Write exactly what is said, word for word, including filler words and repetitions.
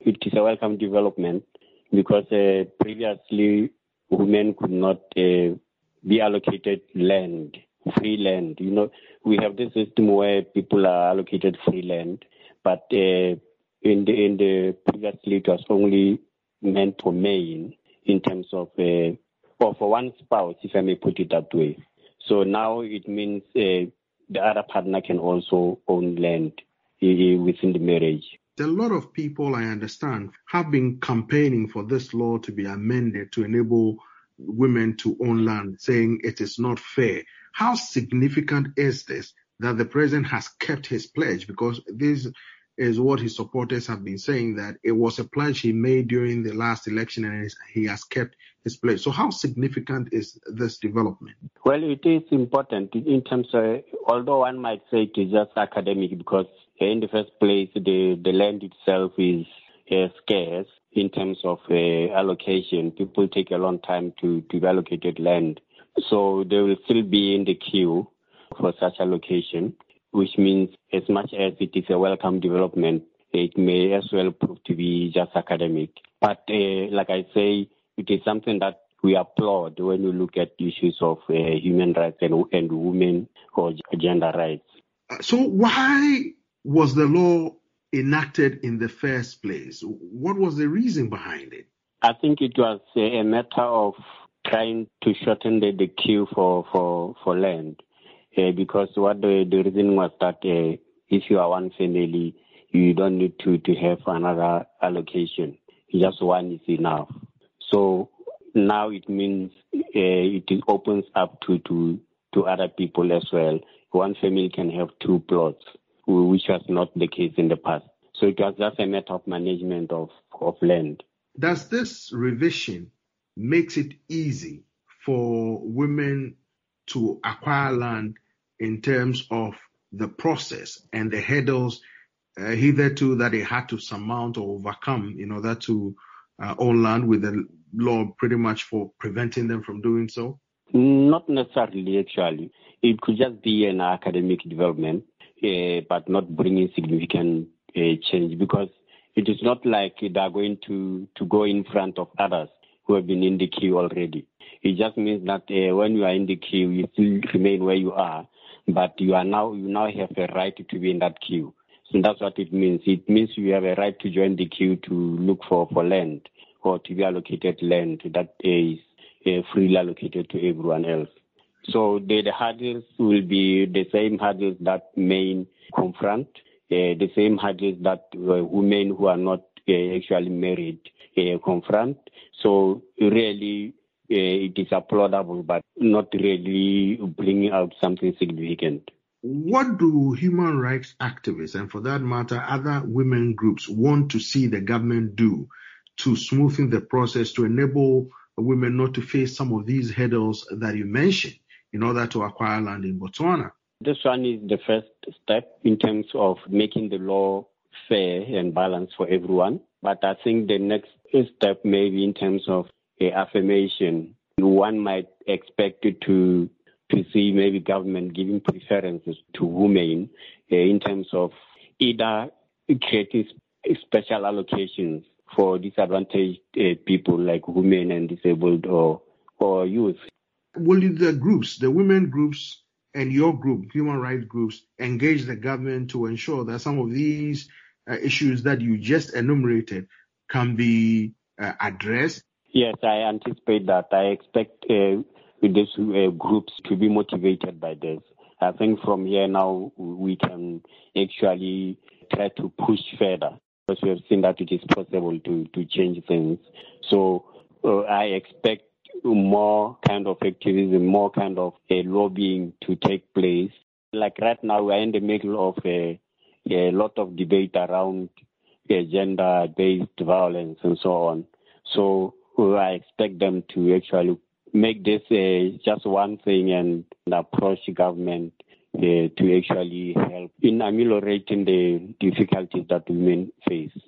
it is a welcome development because uh, previously women could not uh, be allocated land, free land. You know, we have this system where people are allocated free land, but uh, in the in the previously it was only meant for men in terms of uh, or for one spouse, if I may put it that way. So now it means uh, the other partner can also own land uh, within the marriage. A lot of people, I understand, have been campaigning for this law to be amended to enable women to own land, saying it is not fair. How significant is this that the president has kept his pledge? Because this is what his supporters have been saying, that it was a pledge he made during the last election and he has kept his pledge. So how significant is this development? Well, it is important in terms of, although one might say it is just academic, because in the first place, the, the land itself is uh, scarce in terms of uh, allocation. People take a long time to, to be allocated land. So they will still be in the queue for such allocation, which means as much as it is a welcome development, it may as well prove to be just academic. But uh, like I say, it is something that we applaud when we look at issues of uh, human rights and, and women or gender rights. So why was the law enacted in the first place? What was the reason behind it? I think it was a matter of trying to shorten the, the queue for, for, for land. Uh, because what the, the reason was that uh, if you are one family, you don't need to, to have another allocation. Just one is enough. So now it means uh, it opens up to, to, to other people as well. One family can have two plots, which was not the case in the past. So it was just a matter of management of, of land. Does this revision makes it easy for women to acquire land in terms of the process and the hurdles uh, hitherto that they had to surmount or overcome in order to uh, own land, with the law pretty much for preventing them from doing so? Not necessarily, actually. It could just be an academic development, uh, but not bringing significant uh, change, because it is not like they are going to, to go in front of others who have been in the queue already. It just means that uh, when you are in the queue, you still remain where you are, but you are now you now have a right to be in that queue. So that's what it means. It means you have a right to join the queue to look for, for land or to be allocated land that is uh, freely allocated to everyone else. So the, the hurdles will be the same hurdles that men confront, uh, the same hurdles that uh, women who are not uh, actually married uh, confront. So really, uh, it is applaudable, but not really bringing out something significant. What do human rights activists, and for that matter, other women groups, want to see the government do to smoothen the process to enable women not to face some of these hurdles that you mentioned in order to acquire land in Botswana? This one is the first step in terms of making the law fair and balanced for everyone. But I think the next step may be in terms of uh, affirmation. One might expect it to to see maybe government giving preferences to women uh, in terms of either creating special allocations for disadvantaged uh, people like women and disabled or or youth. Will the groups, the women groups and your group, human rights groups, engage the government to ensure that some of these uh, issues that you just enumerated can be uh, addressed? Yes, I anticipate that. I expect uh, these uh, groups to be motivated by this. I think from here now we can actually try to push further, because we have seen that it is possible to, to change things. So uh, I expect more kind of activism, more kind of uh, lobbying to take place. Like right now, we're in the middle of a, a lot of debate around uh, gender-based violence and so on. So uh, I expect them to actually make this uh, just one thing and approach government uh, to actually help in ameliorating the difficulties that women face.